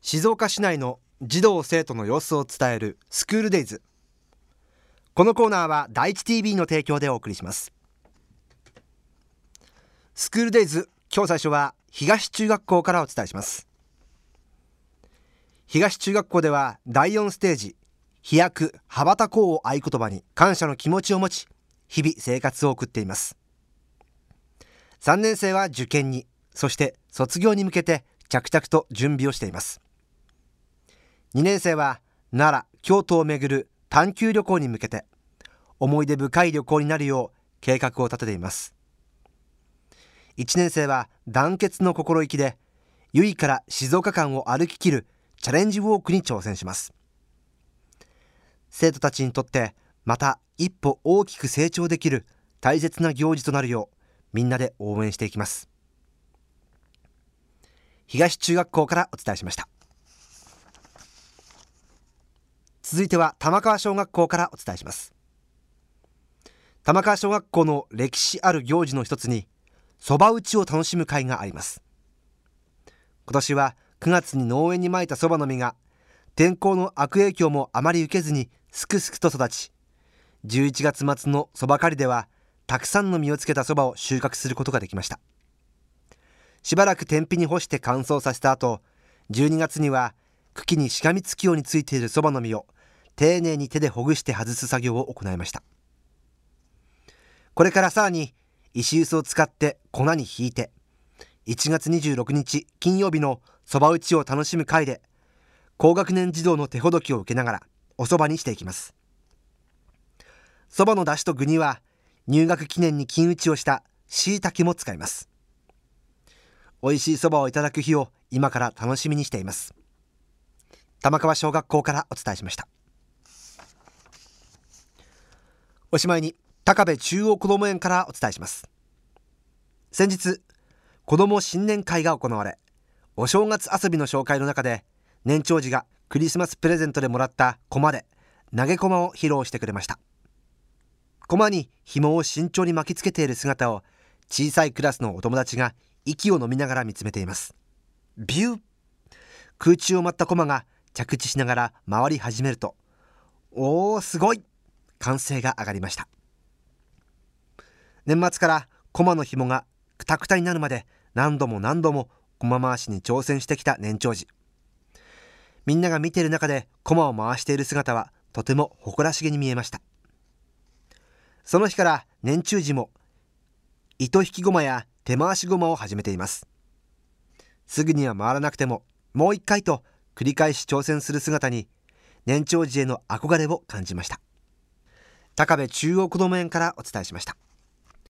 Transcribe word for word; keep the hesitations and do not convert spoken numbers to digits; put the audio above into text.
静岡市内の児童生徒の様子を伝えるスクールデイズ。このコーナーは第一 ティービー の提供でお送りします。スクールデイズ、今日最初は東中学校からお伝えします。東中学校ではだいよんステージ飛躍羽ばたこうを合言葉に感謝の気持ちを持ち、日々生活を送っています。さんねん生は受験に、そして卒業に向けて着々と準備をしています。にねん生は奈良、京都を巡る探究旅行に向けて思い出深い旅行になるよう計画を立てています。いちねん生は団結の心意気で由比から静岡間を歩き切るチャレンジウォークに挑戦します。生徒たちにとってまた一歩大きく成長できる大切な行事となるようみんなで応援していきます。東中学校からお伝えしました。続いては玉川小学校からお伝えします。玉川小学校の歴史ある行事の一つにそば打ちを楽しむ会があります。今年はくがつに農園にまいたそばの実が天候の悪影響もあまり受けずにすくすくと育ち、じゅういちがつ末のそば刈りではたくさんの実をつけたそばを収穫することができました。しばらく天日に干して乾燥させた後、じゅうにがつには茎にしがみつくようについているそばの実を丁寧に手でほぐして外す作業を行いました。これからさらに石臼を使って粉にひいて、いちがつにじゅうろくにち金曜日のそば打ちを楽しむ会で高学年児童の手ほどきを受けながらおそばにしていきます。そばのだしと具には入学記念に金打ちをしたしいたけも使います。美味しいそばをいただく日を今から楽しみにしています。玉川小学校からお伝えしました。おしまいに高部中央こども園からお伝えします。先日子ども新年会が行われ、お正月遊びの紹介の中で年長児がクリスマスプレゼントでもらった駒で投げ駒を披露してくれました。駒に紐を慎重に巻きつけている姿を小さいクラスのお友達が息を飲みながら見つめています。ビュー、空中を舞った駒が着地しながら回り始めると、おーすごい、歓声が上がりました。年末から駒の紐がくたくたになるまで何度も何度も駒回しに挑戦してきた年長児。みんなが見ている中で駒を回している姿はとても誇らしげに見えました。その日から年中児も糸引き駒や手回し駒を始めています。すぐには回らなくてももう一回と繰り返し挑戦する姿に年長児への憧れを感じました。高部中央こども園からお伝えしました。